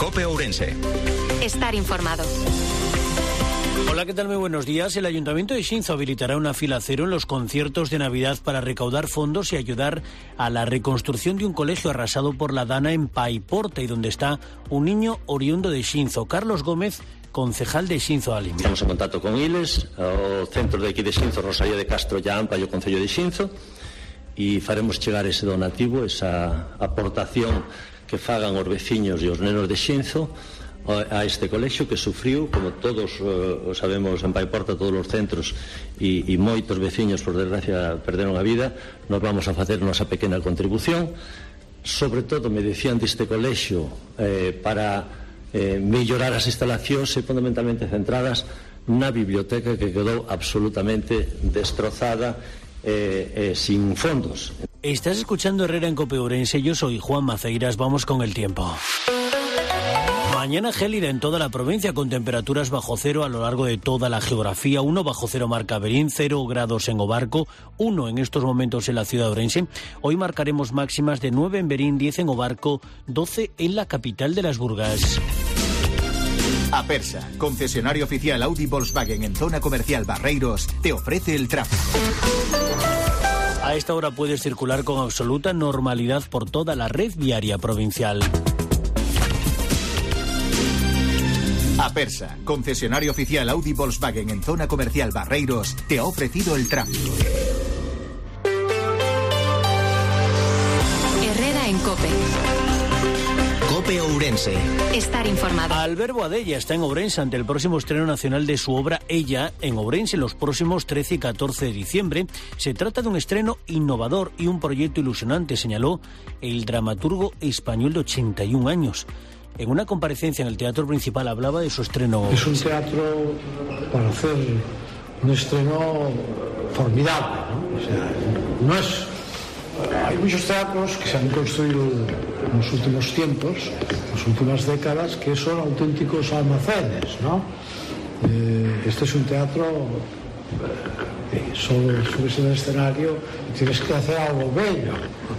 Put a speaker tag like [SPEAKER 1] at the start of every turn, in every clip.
[SPEAKER 1] COPE Ourense.
[SPEAKER 2] Estar informado.
[SPEAKER 3] Hola, ¿qué tal? Muy buenos días. El Ayuntamiento de Xinzo habilitará una fila cero en los conciertos de Navidad para recaudar fondos y ayudar a la reconstrucción de un colegio arrasado por la Dana en Paiporta y donde está un niño oriundo de Xinzo. Carlos Gómez, concejal de Xinzo Alim.
[SPEAKER 4] Estamos en contacto con Iles, o centro de aquí de Xinzo, Rosalía de Castro, ya ampla, o Concello de Xinzo, e faremos chegar ese donativo, esa aportación que fagan os veciños e os nenos de Xinzo a este colexio que sufriu, como todos sabemos, en Paiporta, todos os centros e moitos veciños, por desgracia, perderon a vida. Nos vamos a facer nosa pequena contribución. Sobre todo, me decían deste colexio para mellorar as instalacións e fundamentalmente centradas na biblioteca que quedou absolutamente destrozada sin fondos.
[SPEAKER 3] Estás escuchando Herrera en COPE Ourense. Yo soy Juan Maceiras. Vamos con el tiempo. Mañana gélida en toda la provincia con temperaturas bajo cero a lo largo de toda la geografía. 1 bajo cero marca Berín, 0 grados en Obarco, 1 en estos momentos en la ciudad de Ourense. Hoy marcaremos máximas de 9 en Berín, 10 en Obarco, 12 en la capital de las Burgas.
[SPEAKER 5] Apersa, concesionario oficial Audi Volkswagen en zona comercial Barreiros, te ofrece el tráfico.
[SPEAKER 3] A esta hora puedes circular con absoluta normalidad por toda la red viaria provincial.
[SPEAKER 5] Apersa, concesionario oficial Audi Volkswagen en zona comercial Barreiros, te ha ofrecido el tráfico.
[SPEAKER 2] Herrera en COPE.
[SPEAKER 1] COPE Ourense.
[SPEAKER 2] Estar informado.
[SPEAKER 3] Alberto Adella está en Ourense ante el próximo estreno nacional de su obra Ella en Ourense los próximos 13 y 14 de diciembre. Se trata de un estreno innovador y un proyecto ilusionante, señaló el dramaturgo español de 81 años. En una comparecencia en el Teatro Principal hablaba de su estreno.
[SPEAKER 6] Es un teatro para hacer un estreno formidable, ¿no? O sea, no es... Hay muchos teatros que se han construido en los últimos tiempos, en las últimas décadas, que son auténticos almacenes, ¿no? Este es un teatro solo subes en el escenario y tienes que hacer algo bello.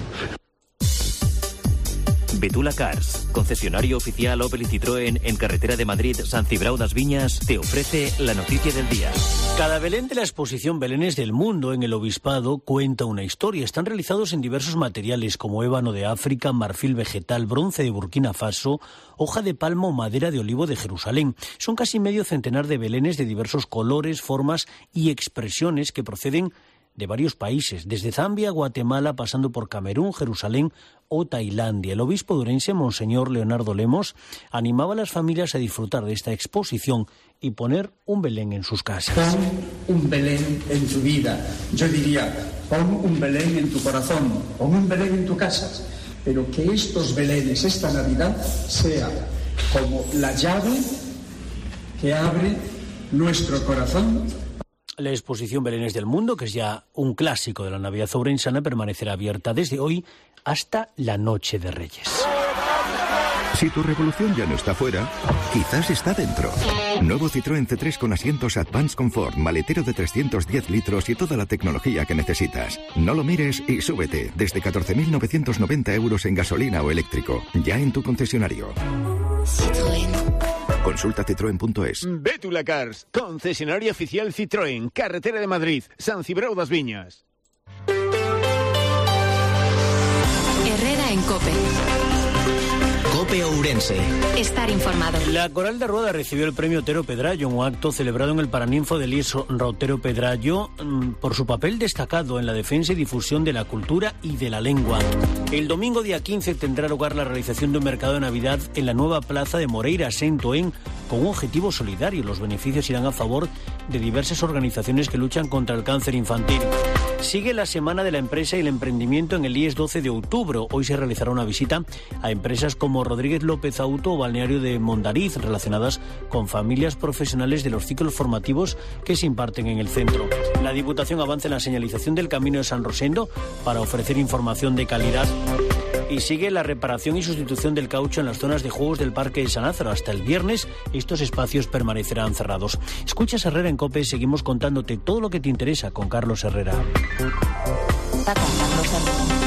[SPEAKER 7] Betula Cars, concesionario oficial Opel y Citroën en carretera de Madrid, San Cibrao das Viñas, te ofrece la noticia del día.
[SPEAKER 3] Cada Belén de la exposición Belénes del Mundo en el Obispado cuenta una historia. Están realizados en diversos materiales como ébano de África, marfil vegetal, bronce de Burkina Faso, hoja de palma o madera de olivo de Jerusalén. Son casi medio centenar de belenes de diversos colores, formas y expresiones que proceden de varios países, desde Zambia, Guatemala, pasando por Camerún, Jerusalén o Tailandia. El obispo de Ourense, Monseñor Leonardo Lemos, animaba a las familias a disfrutar de esta exposición y poner un Belén en sus casas.
[SPEAKER 8] Pon un Belén en tu vida. Yo diría, pon un Belén en tu corazón, pon un Belén en tu casa. Pero que estos Belenes, esta Navidad, sea como la llave que abre nuestro corazón.
[SPEAKER 3] La exposición Belénes del Mundo, que es ya un clásico de la Navidad ourensana, permanecerá abierta desde hoy hasta la Noche de Reyes.
[SPEAKER 9] Si tu revolución ya no está fuera, quizás está dentro. Nuevo Citroën C3 con asientos Advanced Comfort, maletero de 310 litros y toda la tecnología que necesitas. No lo mires y súbete. Desde 14.990 euros en gasolina o eléctrico. Ya en tu concesionario.
[SPEAKER 2] Citroën.
[SPEAKER 9] Consulta citroen.es.
[SPEAKER 10] Betula Cars, concesionario oficial Citroën, carretera de Madrid, San Cibrao das Viñas.
[SPEAKER 2] Herrera en COPE.
[SPEAKER 1] COPE Ourense.
[SPEAKER 2] Estar informado.
[SPEAKER 3] La Coral de Rueda recibió el premio Otero Pedrallo, un acto celebrado en el Paraninfo de Lies Otero Pedrallo por su papel destacado en la defensa y difusión de la cultura y de la lengua. El domingo día 15 tendrá lugar la realización de un mercado de Navidad en la nueva plaza de Moreira, Sentoén, con un objetivo solidario. Los beneficios irán a favor de diversas organizaciones que luchan contra el cáncer infantil. Sigue la Semana de la Empresa y el Emprendimiento en el IES 12 de octubre. Hoy se realizará una visita a empresas como Rodríguez López Auto o Balneario de Mondariz, relacionadas con familias profesionales de los ciclos formativos que se imparten en el centro. La Diputación avanza en la señalización del Camino de San Rosendo para ofrecer información de calidad. Y sigue la reparación y sustitución del caucho en las zonas de juegos del Parque de San Lázaro. Hasta el viernes estos espacios permanecerán cerrados. Escuchas Herrera en COPE, seguimos contándote todo lo que te interesa con Carlos Herrera.
[SPEAKER 2] Carlos Herrera.